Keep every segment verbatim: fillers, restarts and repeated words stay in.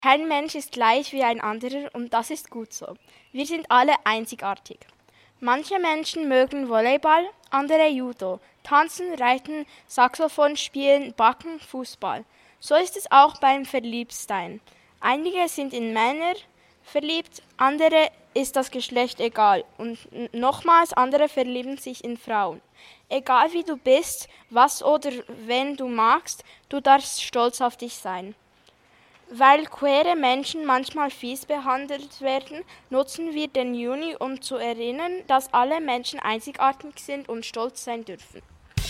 Kein Mensch ist gleich wie ein anderer und das ist gut so. Wir sind alle einzigartig. Manche Menschen mögen Volleyball, andere Judo, tanzen, reiten, Saxophon spielen, backen, Fußball. So ist es auch beim Verliebtsein. Einige sind in Männer verliebt, andere ist das Geschlecht egal und nochmals andere verlieben sich in Frauen. Egal wie du bist, was oder wen du magst, du darfst stolz auf dich sein. Weil queere Menschen manchmal fies behandelt werden, nutzen wir den Juni, um zu erinnern, dass alle Menschen einzigartig sind und stolz sein dürfen.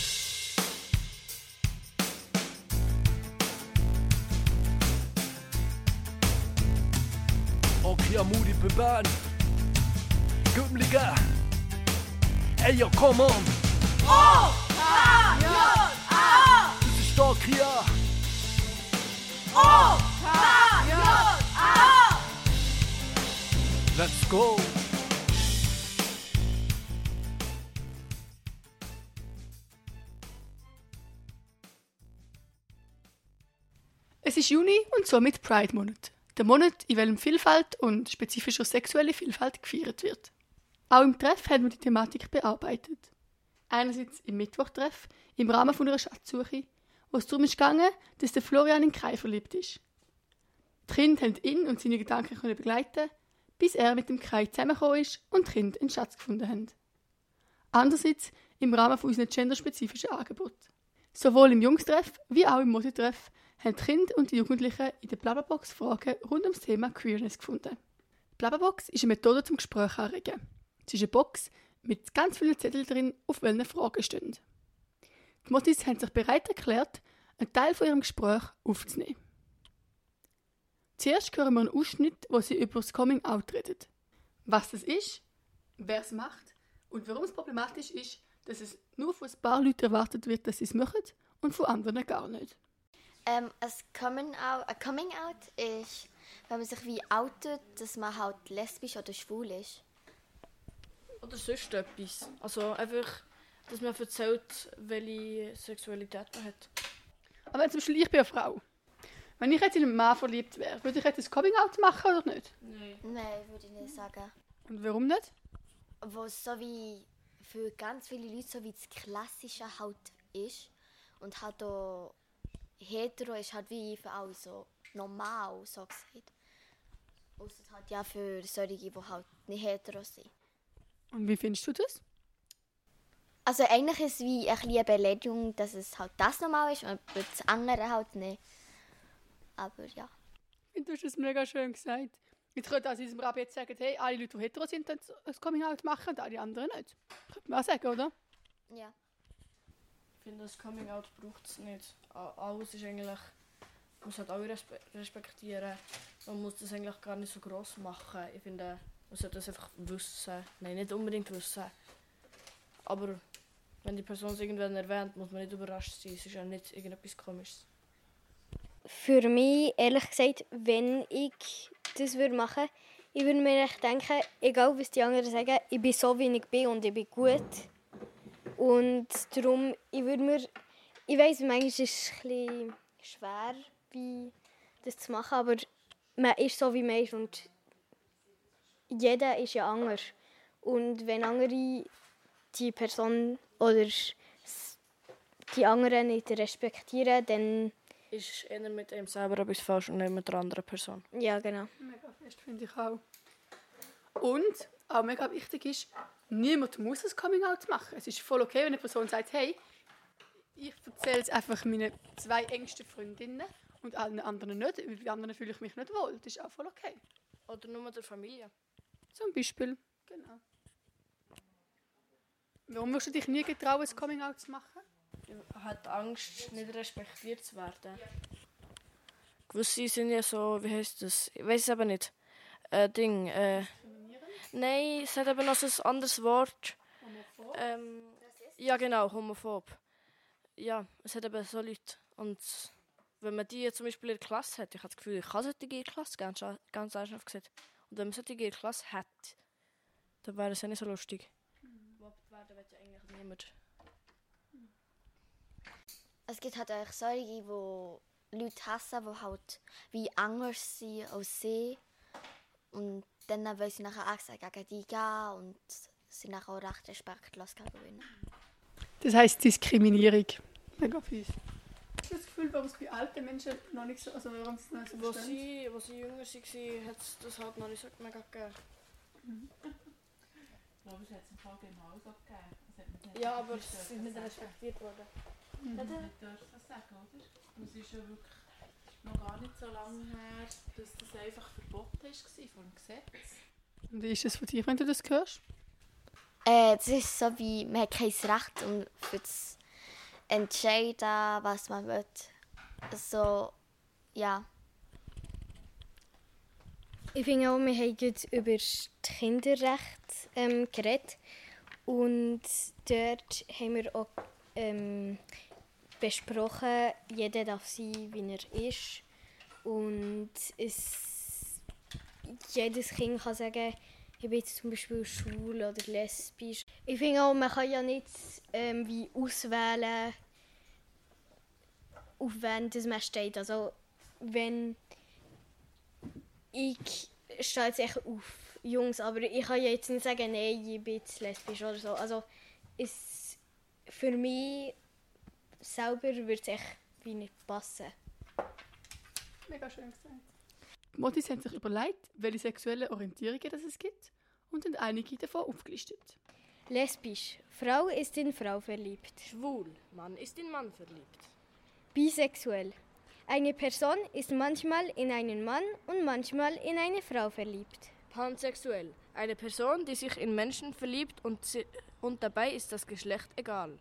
Okay, Moody Beban. Guten Liga. Ey, yo, come on. Oh, K, J, A. Das ist stark hier. Oh, K, J, A. Let's go. Es ist Juni und somit Pride-Monat. Der Monat, in welchem Vielfalt und spezifischer sexuelle Vielfalt gefeiert wird. Auch im Treff haben wir die Thematik bearbeitet. Einerseits im Mittwochtreff, im Rahmen einer Schatzsuche, wo es darum ging, dass der Florian in Kai verliebt ist. Die Kinder haben ihn und seine Gedanken begleiten, bis er mit dem Kai zusammengekommen ist und die Kinder einen Schatz gefunden haben. Andererseits im Rahmen unserer genderspezifischen Angebote. Sowohl im Jungstreff wie auch im Mosetreff haben die Kinder und die Jugendlichen in der Blabberbox Fragen rund ums Thema Queerness gefunden. Die Blabberbox ist eine Methode zum Gespräch anregen. Es ist eine Box mit ganz vielen Zetteln drin, auf welche Fragen stehen. Die Motis haben sich bereit erklärt, einen Teil von ihrem Gespräch aufzunehmen. Zuerst hören wir einen Ausschnitt, wo sie über das Coming-out reden. Was das ist, wer es macht und warum es problematisch ist, dass es nur von ein paar Leuten erwartet wird, dass sie es machen und von anderen gar nicht. Ähm, ein Coming Out, ein Coming Out ist, wenn man sich wie outet, dass man halt lesbisch oder schwul ist. Oder sonst etwas. Also einfach, dass man erzählt, welche Sexualität man hat. Aber wenn zum Beispiel ich bin eine Frau. Wenn ich jetzt in einen Mann verliebt wäre, würde ich jetzt ein Coming Out machen oder nicht? Nein. Nein, würde ich nicht sagen. Und warum nicht? Wo es so wie für ganz viele Leute so wie das Klassische halt ist. Und halt auch hetero ist halt wie für alle so normal, so gesagt. Ausser halt ja für solche, die halt nicht hetero sind. Und wie findest du das? Also eigentlich ist es wie ein bisschen eine Beleidigung, dass es halt das normal ist und das andere halt nicht. Aber ja. Du hast es mega schön gesagt. Ich könnte also in diesem Rap jetzt sagen, hey, alle Leute, die hetero sind, dann das Coming Out machen und alle anderen nicht. Könnte man auch sagen, oder? Ja. Ich finde, das Coming Out braucht es nicht. Alles ist eigentlich, man muss halt alle respektieren. Man muss das eigentlich gar nicht so gross machen. Ich finde, man sollte das einfach wissen. Nein, nicht unbedingt wissen. Aber wenn die Person es irgendwann erwähnt, muss man nicht überrascht sein. Es ist ja nicht irgendetwas Komisches. Für mich, ehrlich gesagt, wenn ich das machen würde, ich würde mir echt denken, egal was die anderen sagen, ich bin so, wie ich bin und ich bin gut. Und darum, ich würde mir, ich weiss, manchmal ist es ein bisschen schwer, wie das zu machen, aber man ist so, wie man ist und jeder ist ja anders. Und wenn andere die Person oder die anderen nicht respektieren, dann Ist eher mit einem selber etwas falsch und nicht mit der anderen Person. ja, genau. Mega fest, finde ich auch. Und auch mega wichtig ist, niemand muss ein Coming Out machen. Es ist voll okay, wenn eine Person sagt, hey, ich erzähle jetzt einfach meinen zwei engsten Freundinnen und allen anderen nicht, weil die anderen fühle ich mich nicht wohl. Das ist auch voll okay. Oder nur mit der Familie. Zum Beispiel. Genau. Warum würdest du dich nie getrauen, ein Coming Out zu machen? Ich habe Angst, nicht respektiert zu werden. Gewisse sind ja so, wie heisst das? Ich weiß es aber nicht. Äh, Ding, äh... Nein, es hat eben noch so ein anderes Wort. Homophob? Ähm, ja genau, homophob. Ja, es hat eben so Leute. Und wenn man die zum Beispiel in der Klasse hat, ich habe das Gefühl, ich kann solche in der Klasse, ganz, ganz einfach gesagt. Und wenn man solche in der Klasse hat, dann wäre es ja nicht so lustig. Gemobbt werden will ja eigentlich niemand. Es gibt halt auch solche, die Leute hassen, die halt wie anders sind als sie. Und dann wollen sie nachher extra gegen die gehen und sind nachher auch recht respektlos gegen ihnen. Das heisst Diskriminierung. Mega fies. Hast du das Gefühl, warum es bei alten Menschen noch nicht so, also warum es noch nicht so Wo verstehen? sie, wo sie jünger waren, hat es das halt noch nicht so mega gegeben. Ich glaube, es hat es im Fall genauso gegeben. Es hat nicht- Ja, aber nicht sie dürfen sind nicht sagen. respektiert worden. Mhm. Nicht dürfen sagen, oder? Und es ist ja wirklich noch gar nicht so lange her, dass das einfach verboten war vom Gesetz. Und wie ist es von dir, wenn du das hörst? Äh, das ist so wie, man hat kein Recht um für das entscheiden, was man will. So, ja. Ich finde auch, wir haben gerade über das Kinderrecht ähm, geredet. Und dort haben wir auch ähm, besprochen, jeder darf sein, wie er ist. Und es, jedes Kind kann sagen, ich bin jetzt zum Beispiel schwul oder lesbisch. Ich finde auch, man kann ja nicht ähm, wie auswählen, auf wen das man steht. Also, wenn ich stehe jetzt echt auf Jungs, aber ich kann ja jetzt nicht sagen, nein, ich bin jetzt lesbisch oder so. Also, es, für mich selber würde es echt wie nicht passen. Mega schön gesagt. Die Motis haben sich überlegt, welche sexuellen Orientierungen das es gibt und haben einige davon aufgelistet. Lesbisch. Frau ist in Frau verliebt. Schwul. Mann ist in Mann verliebt. Bisexuell. Eine Person ist manchmal in einen Mann und manchmal in eine Frau verliebt. Pansexuell. Eine Person, die sich in Menschen verliebt und, si- und dabei ist das Geschlecht egal.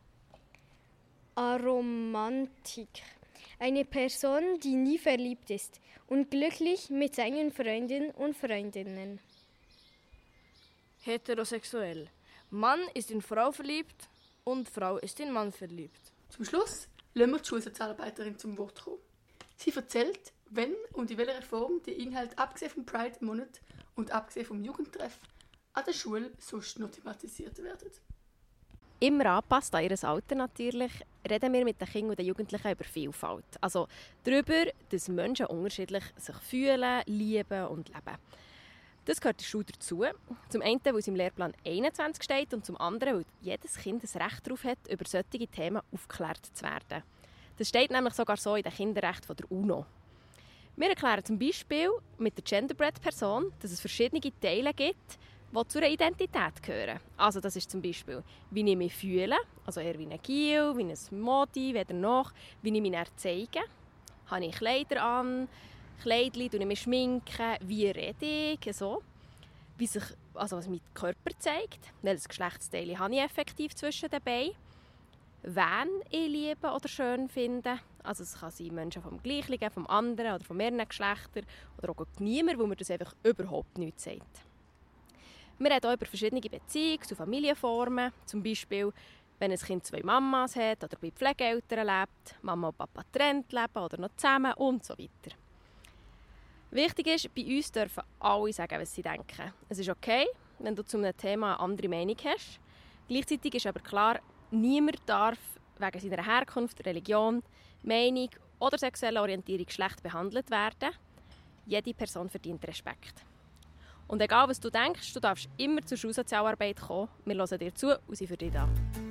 Aromantik. Eine Person, die nie verliebt ist und glücklich mit seinen Freunden und Freundinnen. Heterosexuell. Mann ist in Frau verliebt und Frau ist in Mann verliebt. Zum Schluss lassen wir die Schulsozialarbeiterin zum Wort kommen. Sie erzählt, wenn und in welcher Form die Inhalte abgesehen vom Pride-Monat und abgesehen vom Jugendtreff an der Schule sonst noch thematisiert werden. Immer angepasst an ihr Alter natürlich, reden wir mit den Kindern und den Jugendlichen über Vielfalt. Also darüber, dass Menschen unterschiedlich sich fühlen, lieben und leben. Das gehört der Schule dazu. Zum einen, weil es im Lehrplan einundzwanzig steht und zum anderen, weil jedes Kind das Recht darauf hat, über solche Themen aufgeklärt zu werden. Das steht nämlich sogar so in den Kinderrechten der UNO. Wir erklären zum Beispiel mit der Genderbread-Person, dass es verschiedene Teile gibt, die zu einer Identität gehören. Also das ist zum Beispiel, wie ich mich fühle, also eher wie ein Giel, wie ein Modi, weder noch, wie ich mich dann zeige. Habe ich Kleider an, Kleidchen, schminke ich mich schminken, wie rede ich, so. Wie sich, also was mein Körper zeigt, welches Geschlechtsteil habe ich effektiv zwischen den Beinen, wen ich liebe oder schön finde. Also es kann sein Menschen vom Gleichen, vom anderen oder von mehreren Geschlechtern oder auch niemand, wo mir das einfach überhaupt nichts sagt. Wir reden auch über verschiedene Beziehungs- und Familienformen, zum Beispiel, wenn ein Kind zwei Mamas hat oder bei Pflegeeltern lebt, Mama und Papa getrennt leben oder noch zusammen und so weiter. Wichtig ist, bei uns dürfen alle sagen, was sie denken. Es ist okay, wenn du zu einem Thema eine andere Meinung hast. Gleichzeitig ist aber klar, niemand darf wegen seiner Herkunft, Religion, Meinung oder sexueller Orientierung schlecht behandelt werden. Jede Person verdient Respekt. Und egal, was du denkst, du darfst immer zur Schulsozialarbeit kommen. Wir hören dir zu und sind für dich da.